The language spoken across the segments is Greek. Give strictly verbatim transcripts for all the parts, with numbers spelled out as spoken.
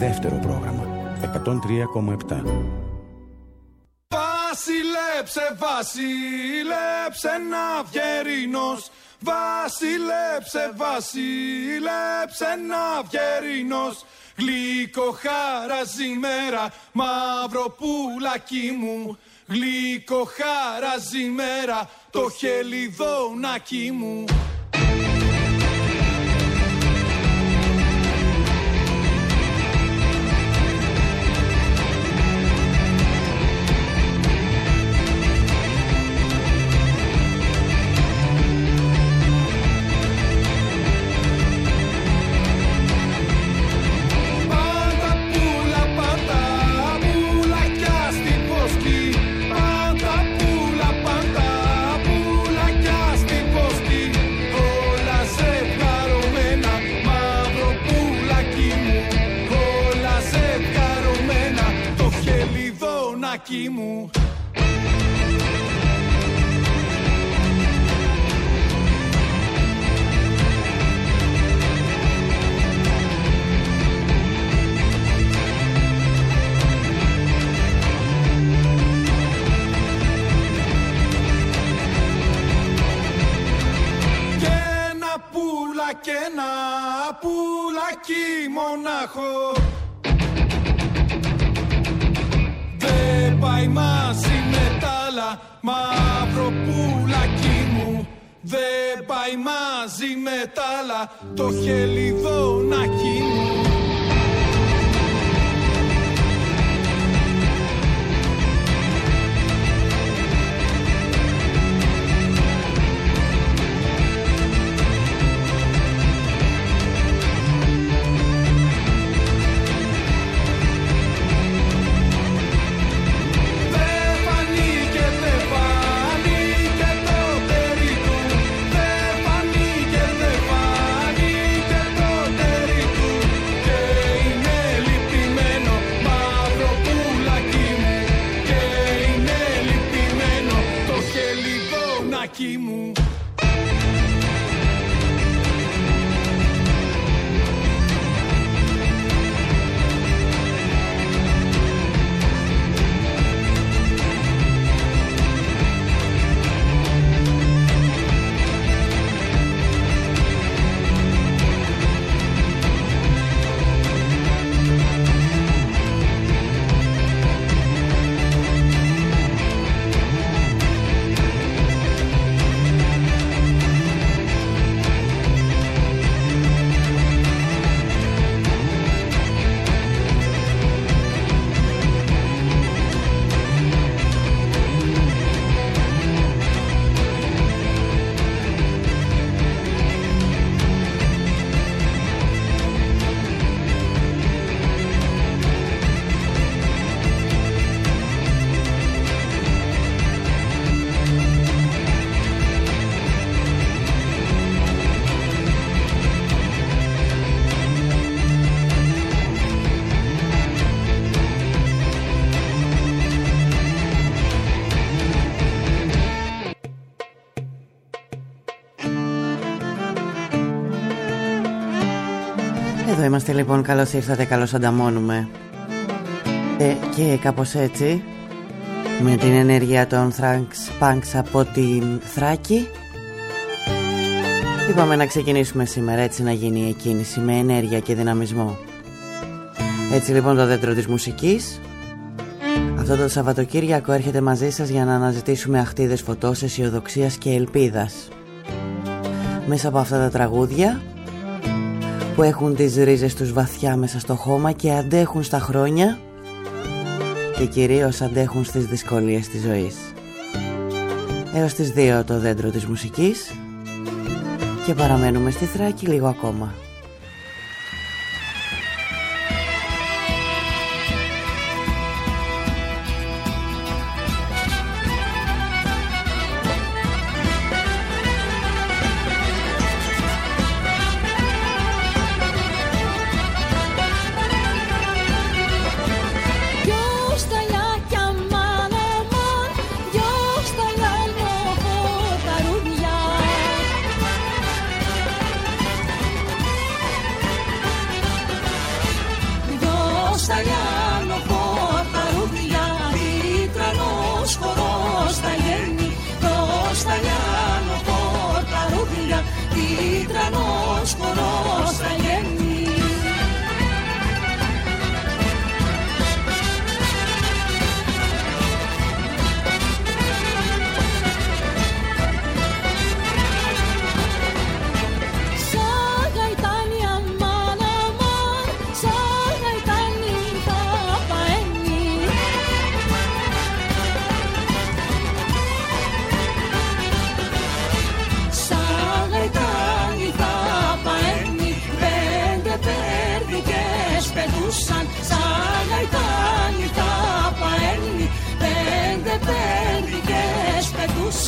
δεύτερο πρόγραμμα. εκατόν τρία κόμμα επτά. Βασίλεψε, βασίλεψε ναυγερινός. Βασίλεψε, βασίλεψε ναυγερινός. Γλυκό χαράζει μέρα, μαύρο πουλάκι μου. Γλυκό χαράζει μέρα, το χελιδόνάκι μου. Μου. Και ένα πουλα και ένα πουλάκι μονάχο πάει μαζί με τ' άλλα, μαύρο πουλάκι μου. Δεν πάει μαζί με τ' άλλα, το χελιδόνάκι μου. Μου. Εδώ είμαστε λοιπόν, καλώς ήρθατε, καλώς ανταμώνουμε. ε, Και κάπως έτσι, με την ενέργεια των Thrax Punks από την Θράκη, είπαμε να ξεκινήσουμε σήμερα, έτσι να γίνει η εκκίνηση με ενέργεια και δυναμισμό. Έτσι λοιπόν το δέντρο της μουσικής αυτό το Σαββατοκύριακο έρχεται μαζί σας για να αναζητήσουμε αχτίδες φωτός, αισιοδοξίας και ελπίδας μέσα από αυτά τα τραγούδια που έχουν τις ρίζες τους βαθιά μέσα στο χώμα και αντέχουν στα χρόνια και κυρίως αντέχουν στις δυσκολίες της ζωής. Έως τις δύο το δέντρο της μουσικής και παραμένουμε στη Θράκη λίγο ακόμα.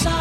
Ρούσα.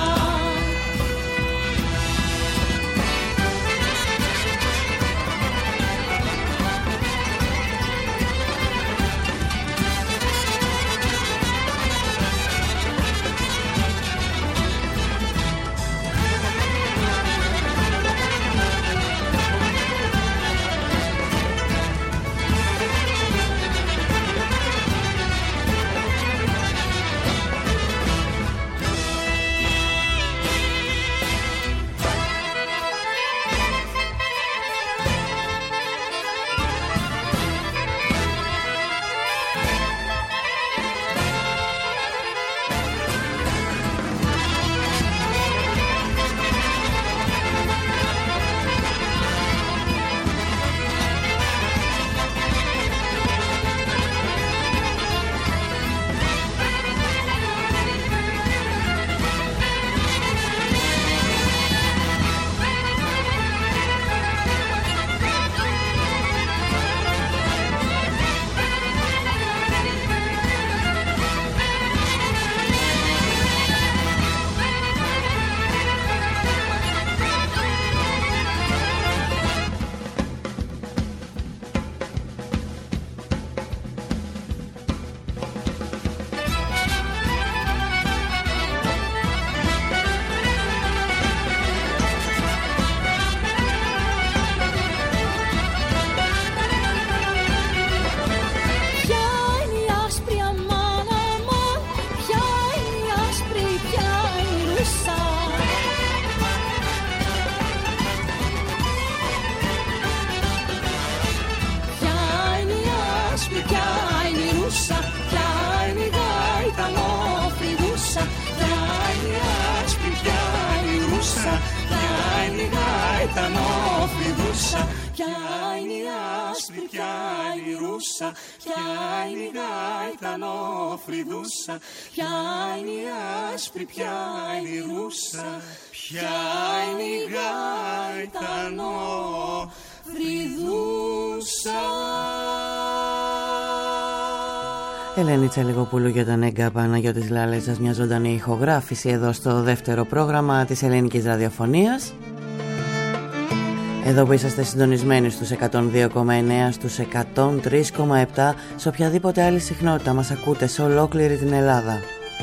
Ποια είναι η άσπρη, ποια είναι η ρούσα, ποια είναι η γαϊτανό φρυδούσα. Ελένη Λιγοπούλου για τον Έγκα Παναγιώτης Λάλετσας, μια ζωντανή ηχογράφηση εδώ στο δεύτερο πρόγραμμα της Ελληνικής Ραδιοφωνίας. Εδώ που είσαστε συντονισμένοι στους εκατόν δύο κόμμα εννέα, στους εκατόν τρία κόμμα επτά, σε οποιαδήποτε άλλη συχνότητα μας ακούτε σε ολόκληρη την Ελλάδα.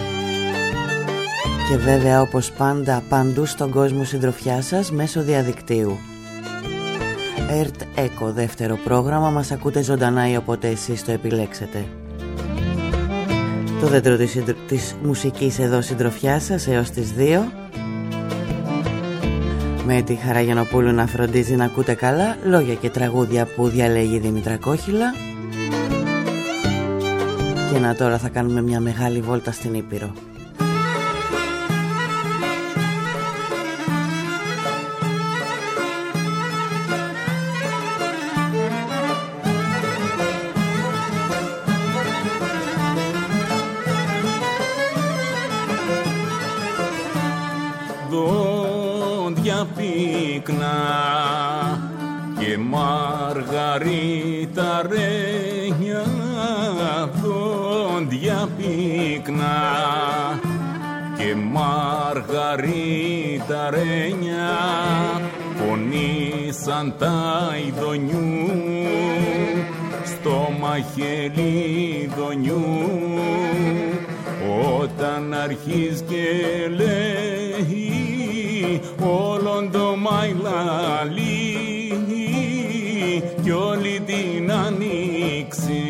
Και βέβαια όπως πάντα παντού στον κόσμο συντροφιά σας μέσω διαδικτύου. ΕΡΤ ΕΚΟ δεύτερο πρόγραμμα, μας ακούτε ζωντανά ή όποτε εσείς το επιλέξετε. Το δέντρο της, της μουσικής εδώ συντροφιά σας έως τις δύο. Με τη Χαραγιανοπούλου να φροντίζει να ακούτε καλά λόγια και τραγούδια που διαλέγει η Δήμητρα Κόχυλα. Και να τώρα θα κάνουμε μια μεγάλη βόλτα στην Ήπειρο. Και μαργαρίτα ρένια, δόντια πυκνά και μαργαρίτα ρένια πονήσαν τα ειδονιού στο μαχαίρι δονιού όταν αρχίζει και λέει όλον το μαϊλαλί κι όλη την ανοίξη.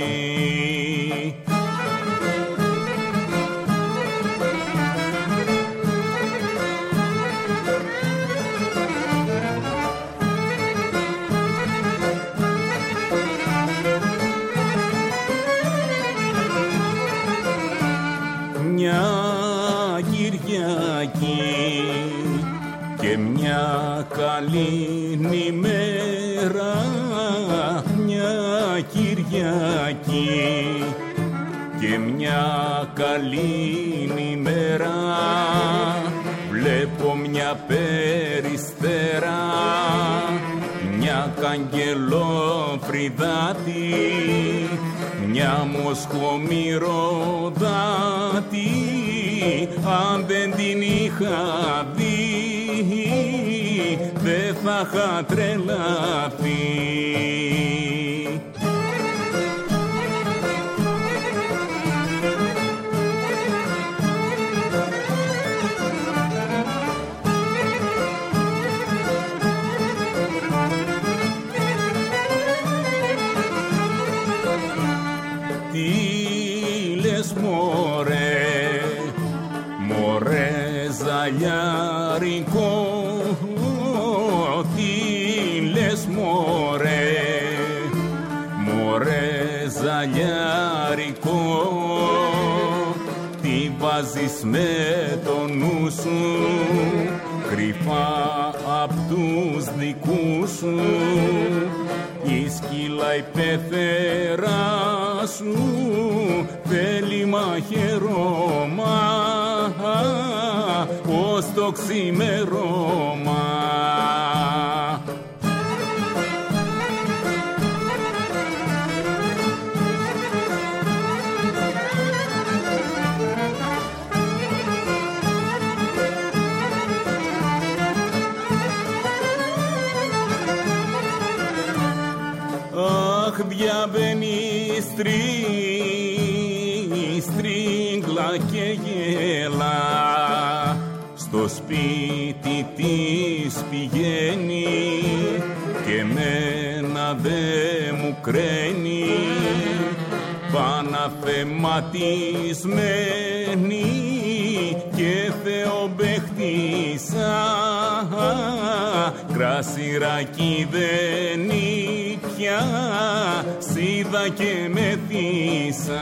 Μια Κυριακή και μια καλή ημέρα, μια Κυριακή και μια καλή ημέρα, βλέπω μια περιστέρα, μια καγγελόφρυδάτη, μια μοσχομυρωδάτη αν δεν την είχα δει δεν θα είχα τρελαθεί. Μωρέ, μωρέ ζαλιάρικο, τι λες μωρέ, μωρέ ζαλιάρικο, τι βάζεις με το νου σου, κρυφά απ' τους δικούς σου, η σκύλα η πεθερά σου θέλει μαχαιρώμα ως το ξημερώμα. Αχ, διαβαίνει στρί, στρίγκλα και γέλα, στο σπίτι της πηγαίνει και μένα δε μου κραίνει, παναθεματισμένη και θεομπαιχτήσα, κρασιράκι δεν πια, σίδα και μεθύσα.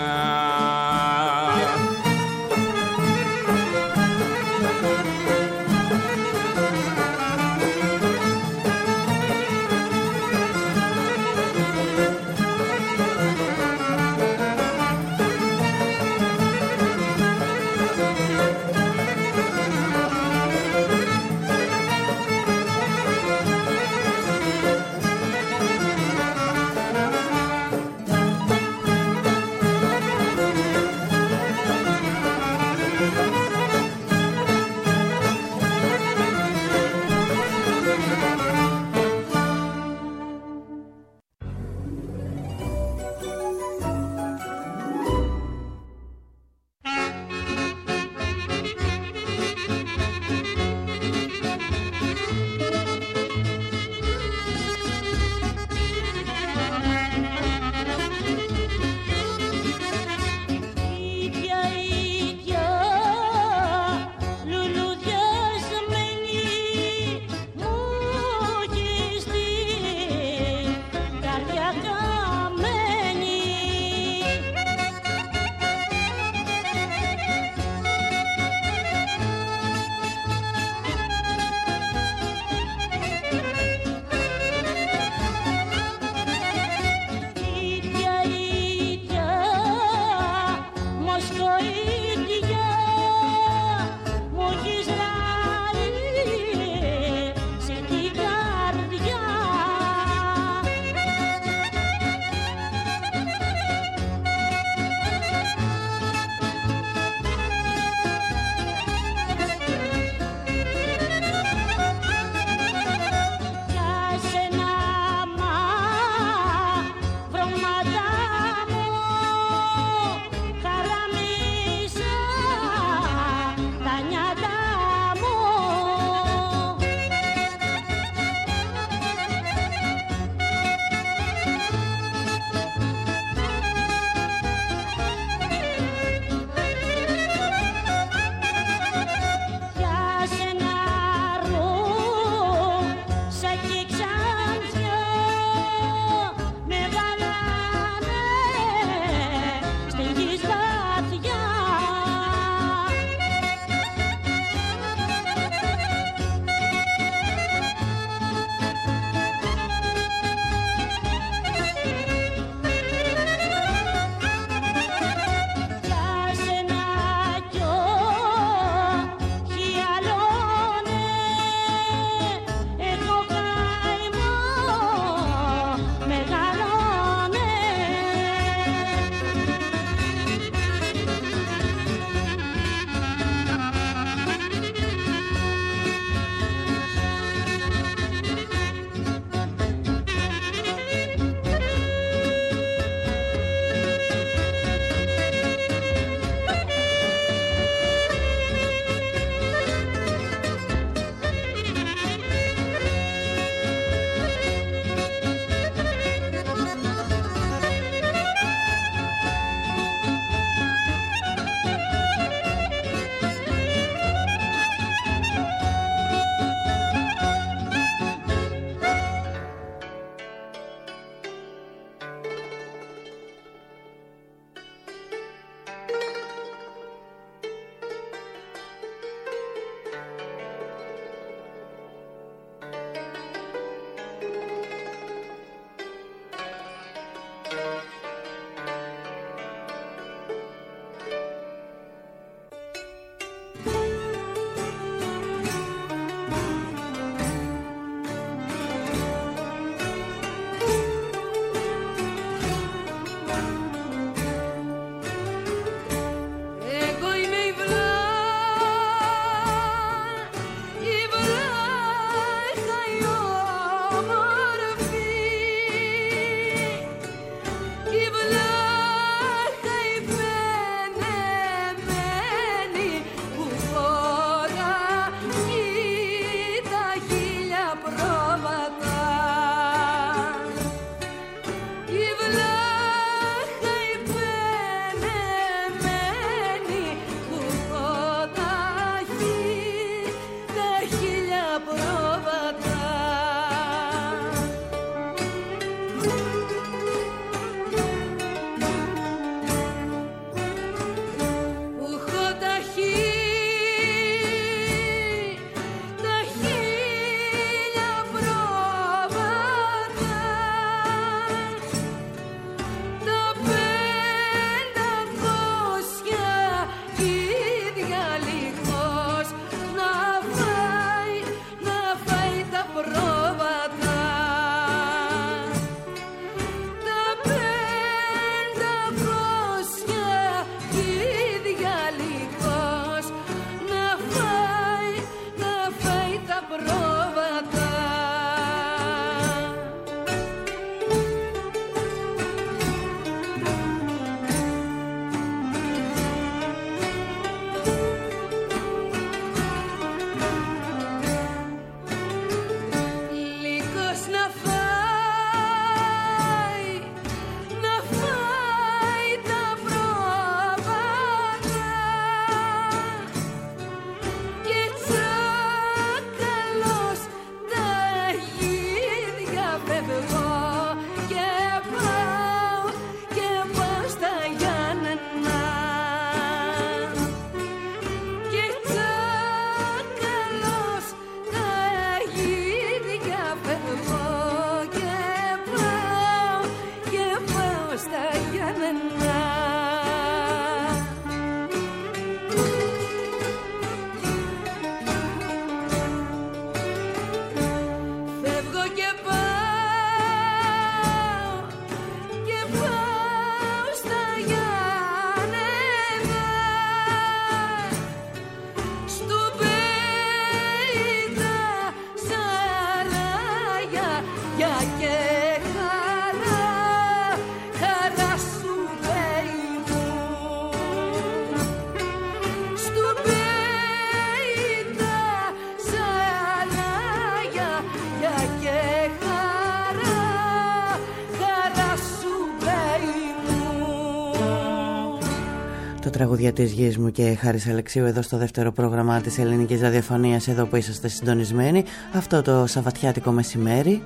Τραγουδιά της γης μου και Χάρης Αλεξίου εδώ στο δεύτερο πρόγραμμα της ελληνικής ραδιοφωνίας, εδώ που είσαστε συντονισμένοι αυτό το σαββατιάτικο μεσημέρι.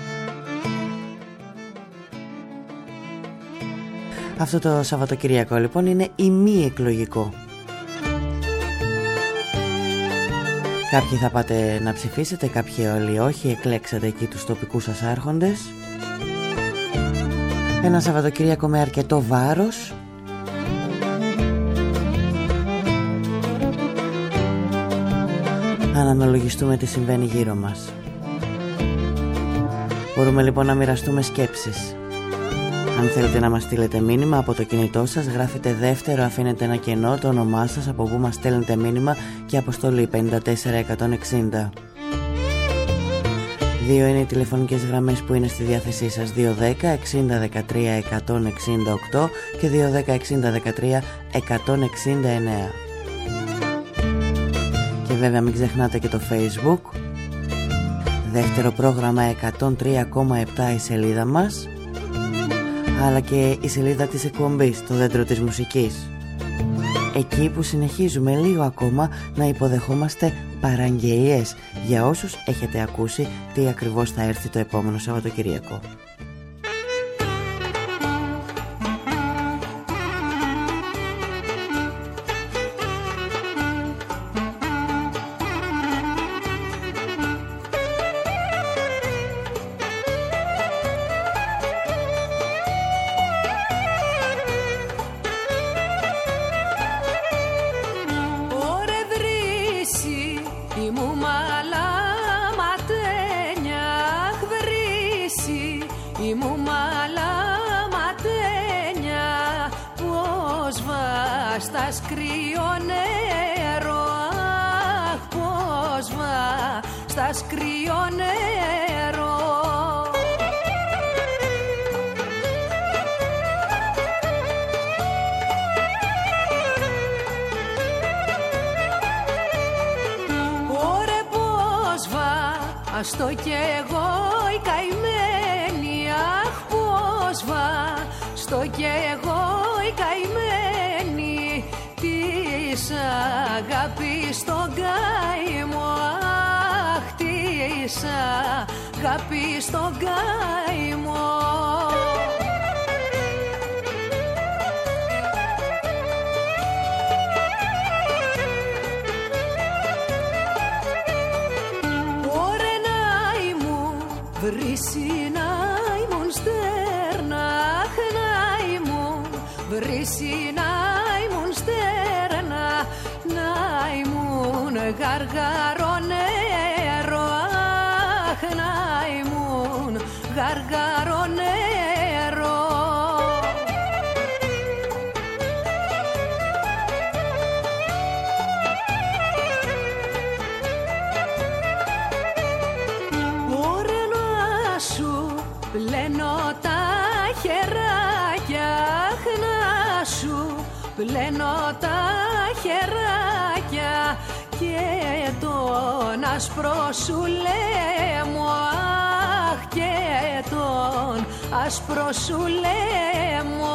Αυτό το Σαββατοκυριακό λοιπόν είναι ημιεκλογικό. Κάποιοι θα πάτε να ψηφίσετε, κάποιοι όλοι όχι, εκλέξατε εκεί τους τοπικούς σας άρχοντες. Ένα Σαββατοκυριακό με αρκετό βάρος. Αν αναλογιστούμε τι συμβαίνει γύρω μας. Μπορούμε λοιπόν να μοιραστούμε σκέψεις. Αν θέλετε να μας στείλετε μήνυμα από το κινητό σας, γράφετε δεύτερο, αφήνετε ένα κενό, το όνομά σας, από που μας στέλνετε μήνυμα και αποστολή πέντε τέσσερα εκατόν εξήντα. Δύο είναι οι τηλεφωνικές γραμμές που είναι στη διάθεσή σας, δύο δέκα εξήντα δεκατρία εκατόν εξήντα οκτώ και δύο δέκα εξήντα δεκατρία εκατόν εξήντα εννέα. Και βέβαια μην ξεχνάτε και το Facebook. Δεύτερο πρόγραμμα εκατόν τρία κόμμα επτά η σελίδα μας, αλλά και η σελίδα της εκπομπής, το δέντρο της μουσικής. Εκεί που συνεχίζουμε λίγο ακόμα να υποδεχόμαστε παραγγελίες για όσους έχετε ακούσει τι ακριβώς θα έρθει το επόμενο Σαββατοκυριακό. Στο κι εγώ η καημένη, αχ πως βα. Στο κι εγώ η καημένη της αγάπης στον καημό, αχ της αγάπης στον καημό. Βρύση να ήμουν στέρνα, αχ να ήμουν, βρύση να ήμουν στέρνα, να ήμουν γαργαρό νερό, αχ να ήμουν γαργαρό νερό. Πλένω τα χεράκια, αχ να σου πλένω τα χεράκια και τον άσπρο σου λέμω, αχ και τον άσπρο σου λέμω.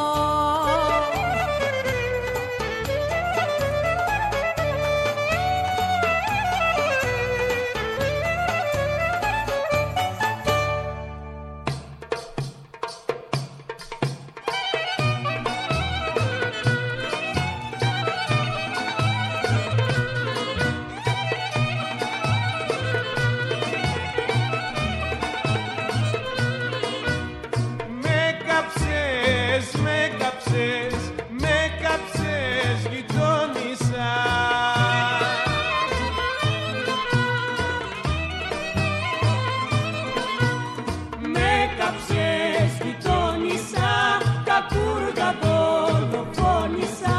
κάψες, γειτόνισσα, κακούργα δολοφόνισσα.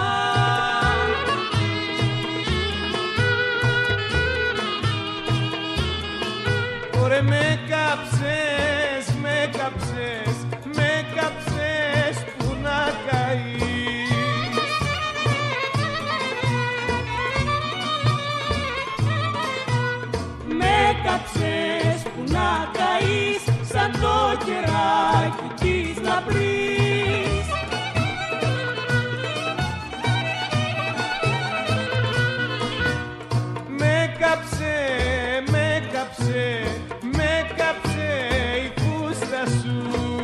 Ωραία με κάψες, με κάψες, με κάψες που να καείς. Με κάψες που να καείς σαν το κεράκι της λαμπρής. Με κάψε, με κάψε, με κάψε η φούστα σου.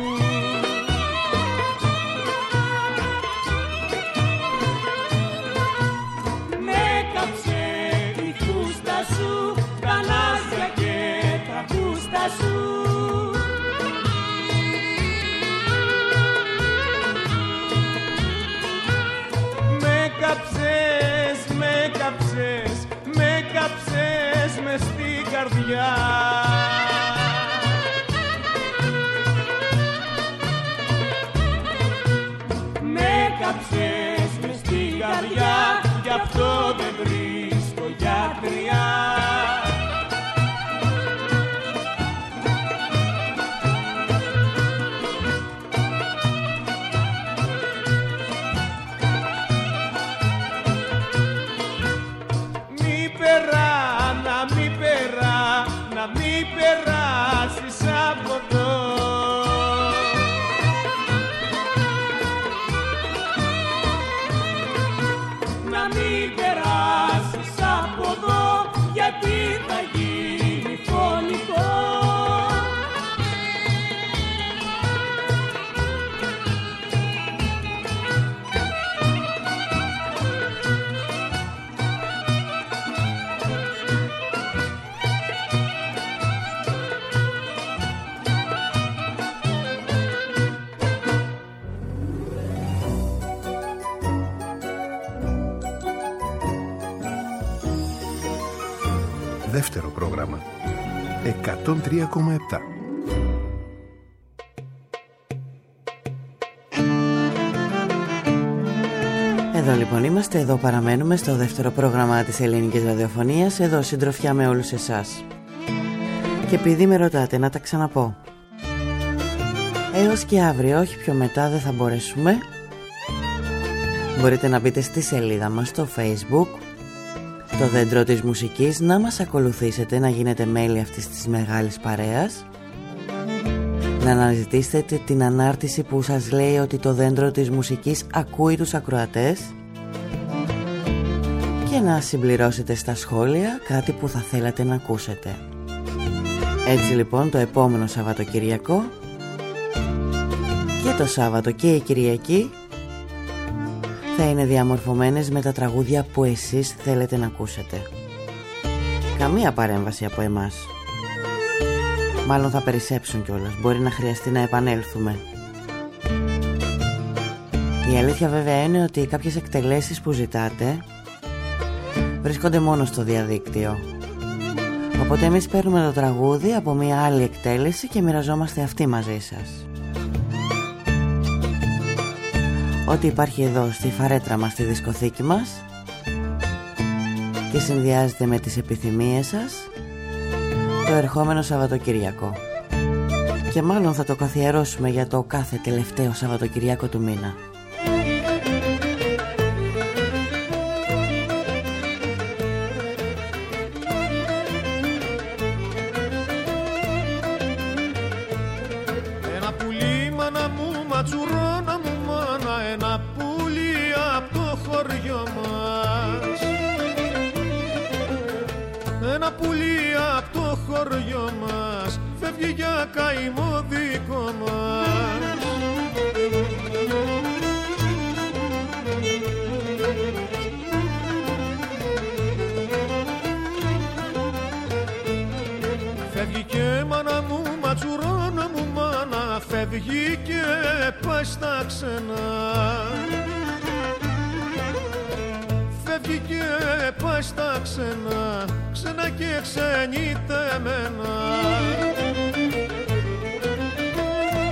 Με κάψε η φούστα σου, τα νάσια και τα φούστα σου. Με κάψες, με κάψες, με κάψες μες στην καρδιά. Με κάψες μες στην καρδιά, γι' αυτό δεν βρίσκω γιατριά. Μη περά, να μη περά, να μη περάσεις από εδώ. Να μην περάσεις από εδώ, γιατί θα γίνει φωνικό. Δεύτερο πρόγραμμα εκατόν τρία κόμμα επτά. Εδώ λοιπόν είμαστε, εδώ παραμένουμε στο δεύτερο πρόγραμμα της ελληνικής ραδιοφωνίας. Εδώ συντροφιά με όλους εσάς. Και επειδή με ρωτάτε να τα ξαναπώ, έως και αύριο, όχι πιο μετά, δεν θα μπορέσουμε. Μπορείτε να μπείτε στη σελίδα μας στο Facebook, το Δέντρο της Μουσικής, να μας ακολουθήσετε, να γίνετε μέλη αυτής της μεγάλης παρέας, να αναζητήσετε την ανάρτηση που σας λέει ότι το Δέντρο της Μουσικής ακούει τους ακροατές και να συμπληρώσετε στα σχόλια κάτι που θα θέλατε να ακούσετε. Έτσι λοιπόν το επόμενο Σαββατοκυριακό και το Σάββατο και η Κυριακή θα είναι διαμορφωμένες με τα τραγούδια που εσείς θέλετε να ακούσετε. Καμία παρέμβαση από εμάς. Μάλλον θα περισσέψουν κιόλας. Μπορεί να χρειαστεί να επανέλθουμε. Η αλήθεια βέβαια είναι ότι κάποιες εκτελέσεις που ζητάτε βρίσκονται μόνο στο διαδίκτυο. Οπότε εμείς παίρνουμε το τραγούδι από μια άλλη εκτέλεση και μοιραζόμαστε αυτή μαζί σας. Ό,τι υπάρχει εδώ στη φαρέτρα μας, στη δισκοθήκη μας, και συνδυάζεται με τις επιθυμίες σας το ερχόμενο Σαββατοκυριακό. Και μάλλον θα το καθιερώσουμε για το κάθε τελευταίο Σαββατοκυριακό του μήνα. Ένα πουλί μάνα μου, ματσουρώνα μου μάνα, ένα πουλί απ' το χωριό μας. Ένα πουλί απ' το χωριό μας φεύγει για καημό δικό μας. Φεύγει και μάνα μου, ματσουρώνα μου μάνα, φεύγει και πάει στα ξένα. Φεύγει και πάει στα ξένα, ξένα και ξενιτεμένα.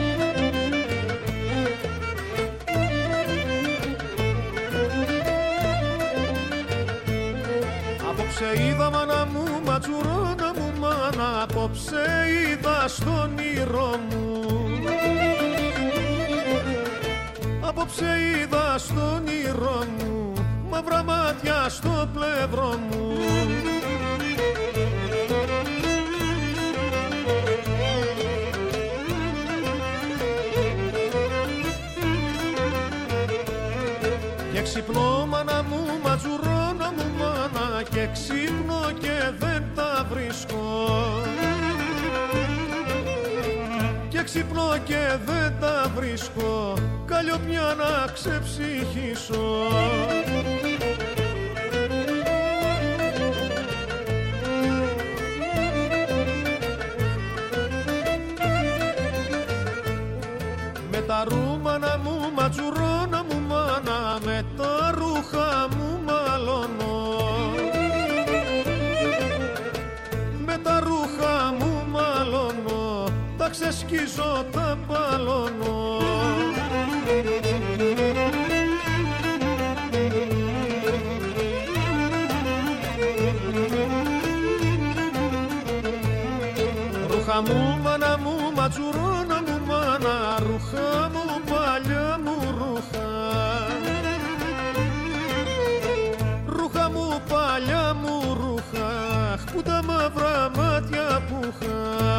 Απόψε είδα μάνα μου, ματσουρώνα μου μάνα, απόψε είδα στον όνειρό μου. Απόψε είδα στον όνειρό μου, μαύρα μάτια στο πλευρό μου. Και ξυπνώ μάνα μου, ματζουρώνα μου μάνα, και ξύπνω και δεν τα βρίσκω. Και ξυπνώ και δεν τα βρίσκω, καλλιοπιά να ξεψυχήσω. Με τα ρούμανα μου, ματζουρώνα μου μάνα, με τα ρούχα μου μαλώνω. Με τα ρούχα μου μαλώνω, τα ξεσκίζω, τα παλώνω. Ρούχα μου μάνα μου, ματζουρώνα μου μάνα, ρούχα μου παλιά μου ρούχα. Ρούχα μου παλιά μου ρούχα, που τα μαύρα μάτια που είχα.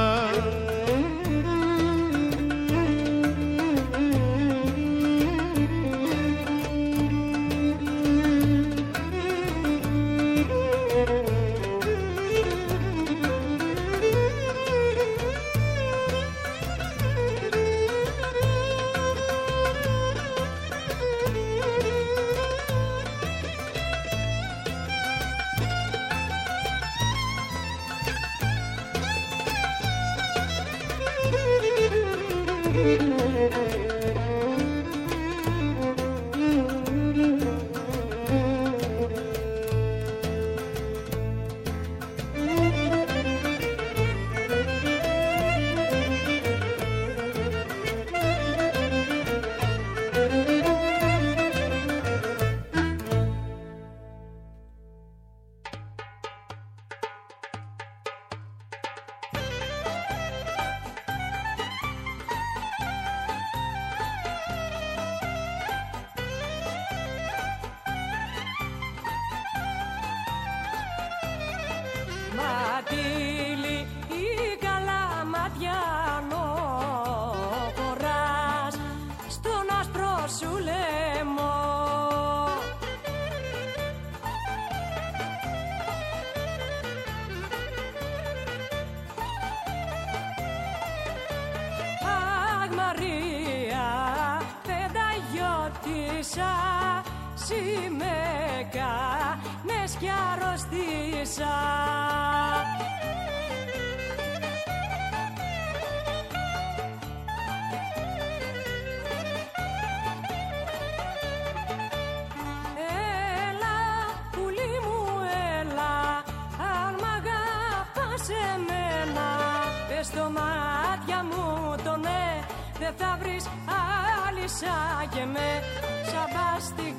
Στο μάτια μου το ναι, δεν θα βρεις άλλη σαν και με. Σαν πας στην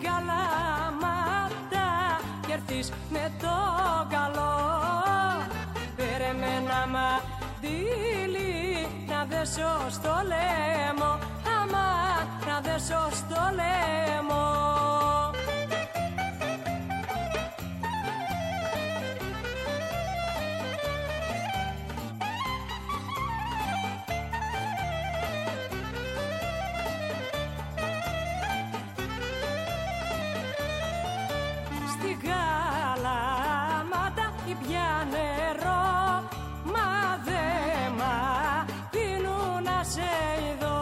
Καλαμάτα κι έρθεις με το καλό. Φέρε με ένα μαντήλι να δέσω στο λαιμό. Άμα να δέσω στο λαιμό. Πια νερό, μα δε μ' αφήνουν να σε ειδώ.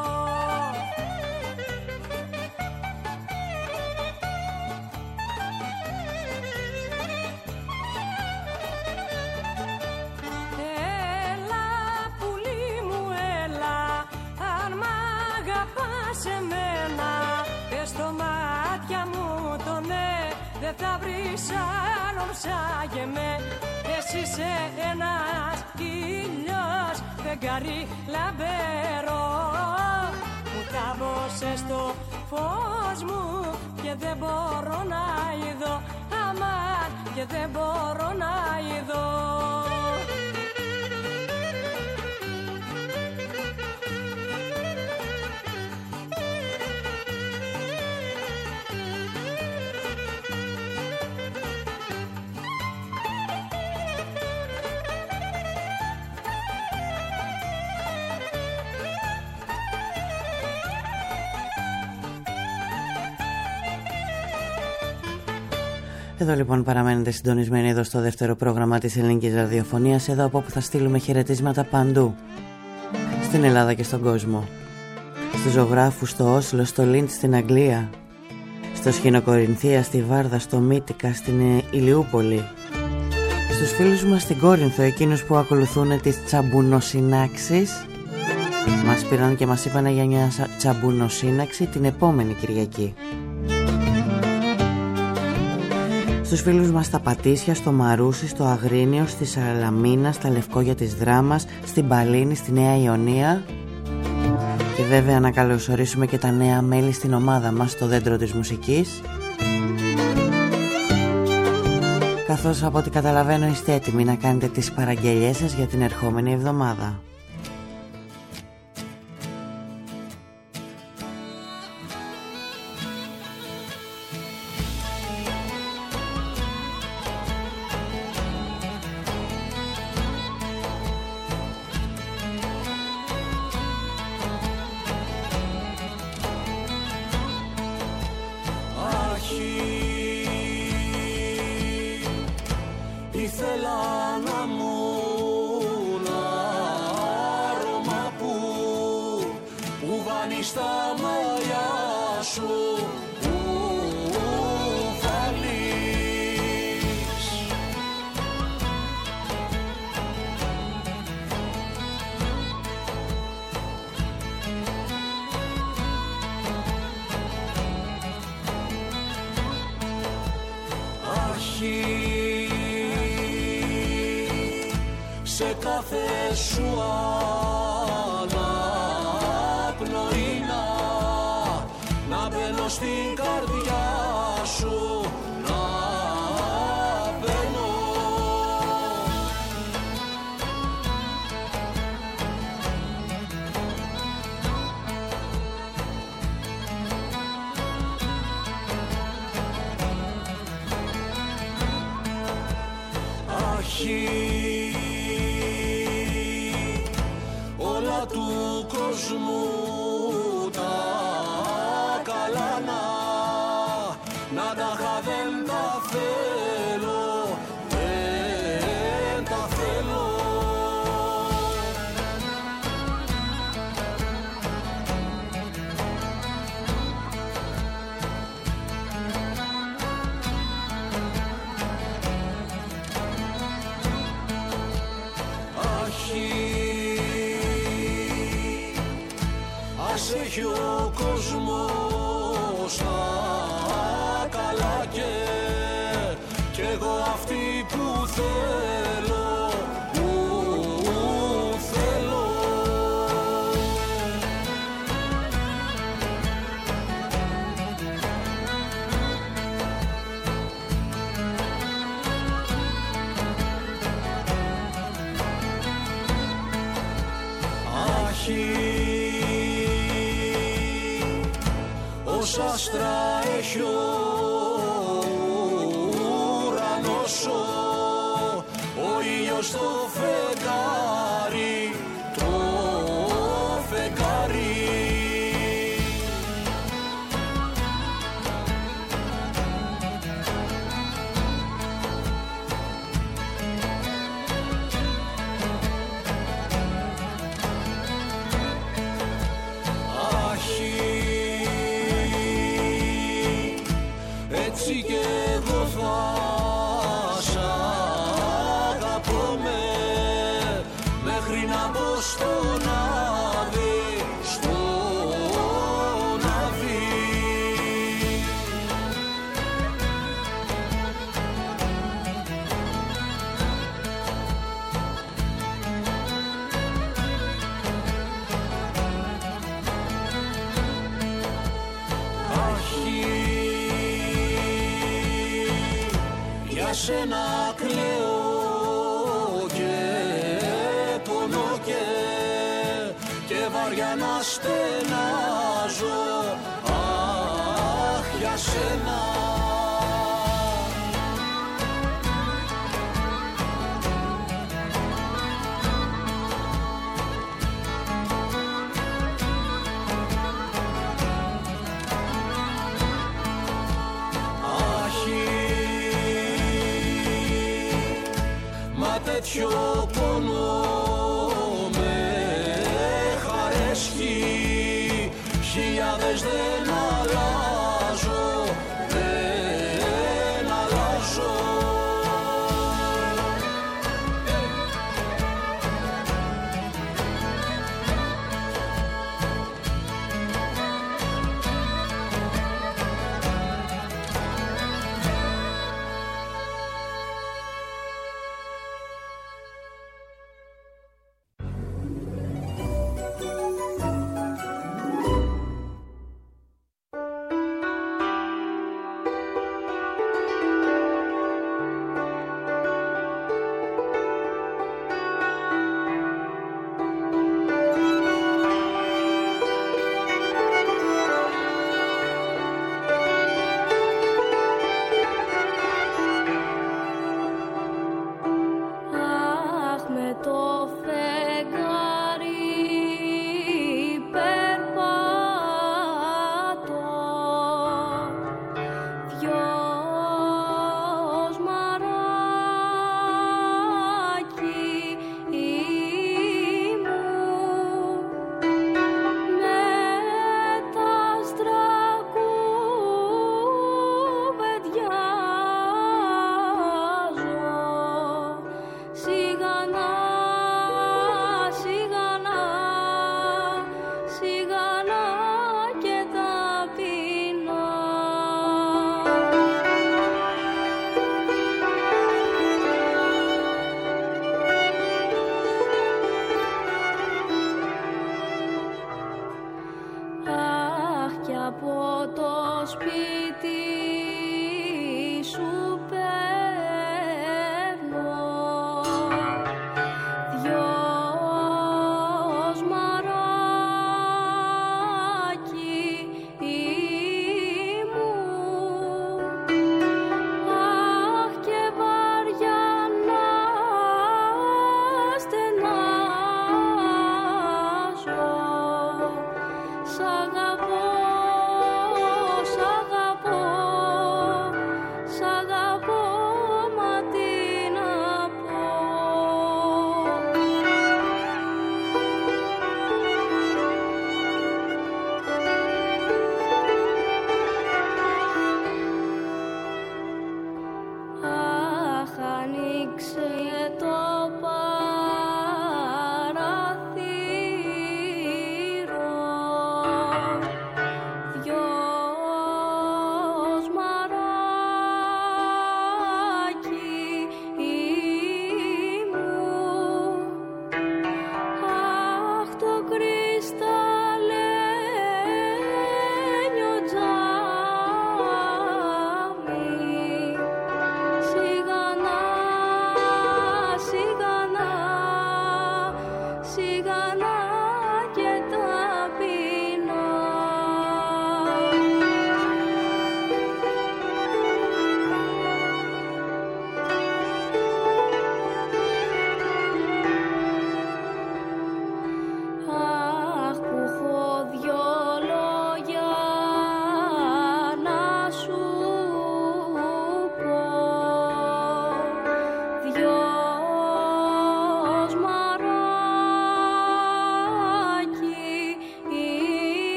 Έλα πουλί μου έλα, αν μ' αγαπάς εμένα, πες στο μάτια μου το ναι, δεν θα βρεις άλλον σαν και με. Εσύ είσαι ένας ήλιος, φεγγάρι λαμπερό, μου τάβωσε στο φως μου και δεν μπορώ να ειδώ. αμάν και δεν μπορώ να ειδώ. Εδώ λοιπόν παραμένετε συντονισμένοι εδώ στο δεύτερο πρόγραμμα της ελληνικής ραδιοφωνίας, εδώ από όπου θα στείλουμε χαιρετίσματα παντού στην Ελλάδα και στον κόσμο. Στους ζωγράφους στο Όσλο, στο Λίντ στην Αγγλία, στο Σχοινοκορινθία, στη Βάρδα, στο Μύτικα, στην Ηλιούπολη, στους φίλους μας στην Κόρινθο, εκείνους που ακολουθούν τις τσαμπουνοσυνάξεις. Μας πήραν και μας είπαν για μια τσαμπουνοσύναξη την επόμενη Κυριακή. Στους φίλους μας στα Πατήσια, στο Μαρούσι, στο Αγρίνιο, στη Σαλαμίνα, στα Λευκόγια της Δράμας, στην Παλίνη, στη Νέα Ιωνία. Και βέβαια να καλωσορίσουμε και τα νέα μέλη στην ομάδα μας στο Δέντρο της Μουσικής. Καθώς από ό,τι καταλαβαίνω είστε έτοιμοι να κάνετε τις παραγγελίες σας για την ερχόμενη εβδομάδα. Σε κάθε σου αναπνοή να μπαίνω στην καρδιά σου, να μπαίνω. Αχι όλα του κόσμου τα καλά να, να τα είχα δεν τα θέλω, δεν τα θέλω. Ας έχει ο κόσμος τα καλά και κι εγώ αυτή που θέλω, που θέλω. Αχι ως άστρα έχει ο ουρανός, ο ήλιος το φεγγάρι, το φεγγάρι. Έτσι κι εγώ θα σ' αγαπώ με σένα κλαίω και πονώ και, και βαριά να στενάζω, αχ για σένα. Τέτοιο πόνο με χαρέσχει, χιλιάδες δεν αλλάζω, δεν αλλάζω.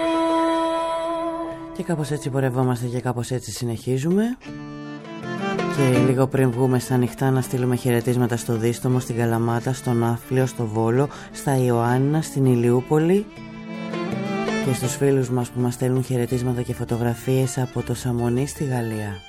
Και κάπως έτσι πορευόμαστε και κάπως έτσι συνεχίζουμε. Και λίγο πριν βγούμε στα ανοιχτά να στείλουμε χαιρετίσματα στο Δίστομο, στην Καλαμάτα, στον Άφλιο, στο Βόλο, στα Ιωάννινα, στην Ηλιούπολη και στους φίλους μας που μας στέλνουν χαιρετίσματα και φωτογραφίες από το Σαμονί στη Γαλλία.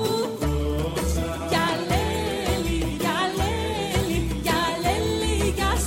Για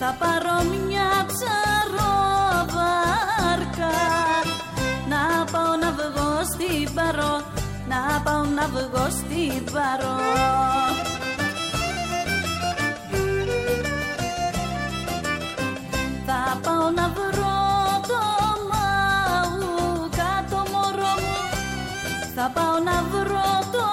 θα πάρω μια ψαροβάρκα, να πάω να βγω στην Παρό, να πάω να βγω στην Παρό. Θα πάω να βρω το μαούκα το μωρό μου, θα πάω να βρω το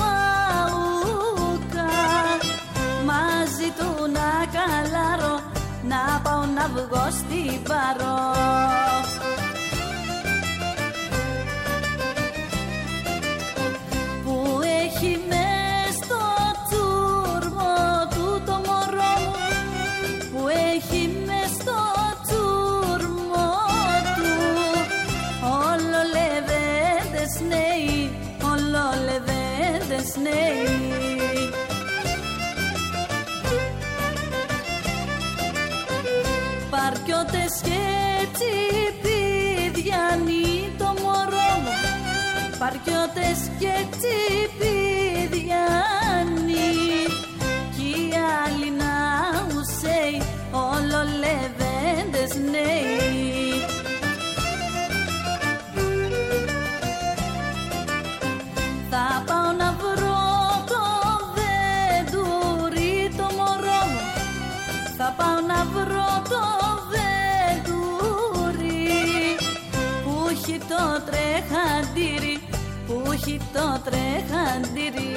μαούκα, μαζί του να καλάρω, να πάω να βγω στην Παρό. Που έχει μες στο τσούρμο του το μωρό μου, που έχει μες στο τσούρμο του, όλο λεβέντες νέοι, όλο λεβέντες νέοι. Παρκιώτες και τσιπίδιανοι το μωρό μου, παρκιώτες και τσιπίδιανοι, κι οι άλλοι να ουσέοι, όλο λεβέντες νέοι. Θα πάω να βρω το βεντούρι το μωρό μου, θα πάω να βρω το βεντούρι, που έχει το τρεχαντήρι, που έχει το τρεχαντήρι.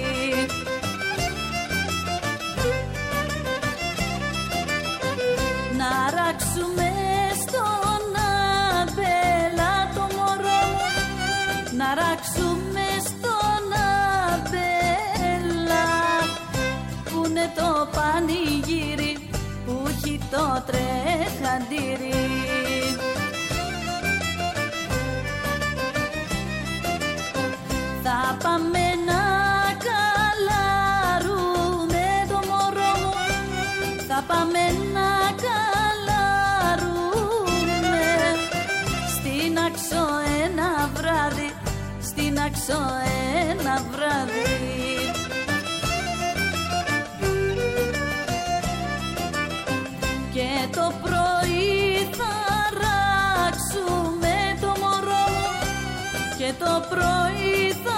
Να ράξουμε στον αμπέλα το μωρό μου, να ράξουμε στον αμπέλα, που είναι το πανηγύρι, που έχει το τρεχαντήρι. Θα πάμε να καλάρουμε το μωρό μου, θα πάμε να καλάρουμε στην Άξο ένα βράδυ, στην Άξο ένα βράδυ. Και το πρωί θα ράξουμε το μωρό μου, και το πρωί θα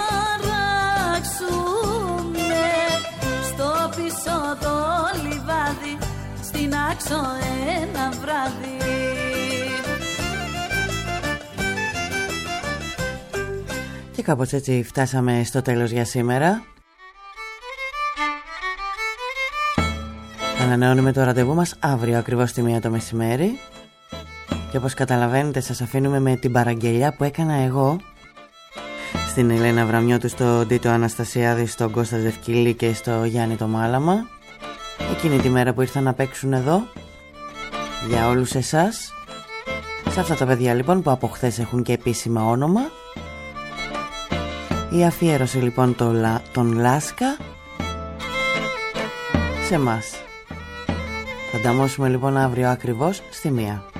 ράξουμε στο πίσω το λιβάδι, στην Άξο ένα βράδυ. Και κάπως έτσι φτάσαμε στο τέλος για σήμερα. Ανανεώνουμε το ραντεβού μας αύριο ακριβώς στη μία το μεσημέρι. Και όπως καταλαβαίνετε σας αφήνουμε με την παραγγελιά που έκανα εγώ στην Ελένα Βραμιώτου, στον Τίτο Αναστασιάδη, στον Κώστα Ζευκυλή και στο Γιάννη το Μάλαμα, εκείνη τη μέρα που ήρθαν να παίξουν εδώ για όλους εσάς. Σε αυτά τα παιδιά λοιπόν που από χθες έχουν και επίσημα όνομα. Η αφιέρωση λοιπόν το, τον Λάσκα σε μας. Θα ανταμώσουμε λοιπόν αύριο ακριβώς στη μία.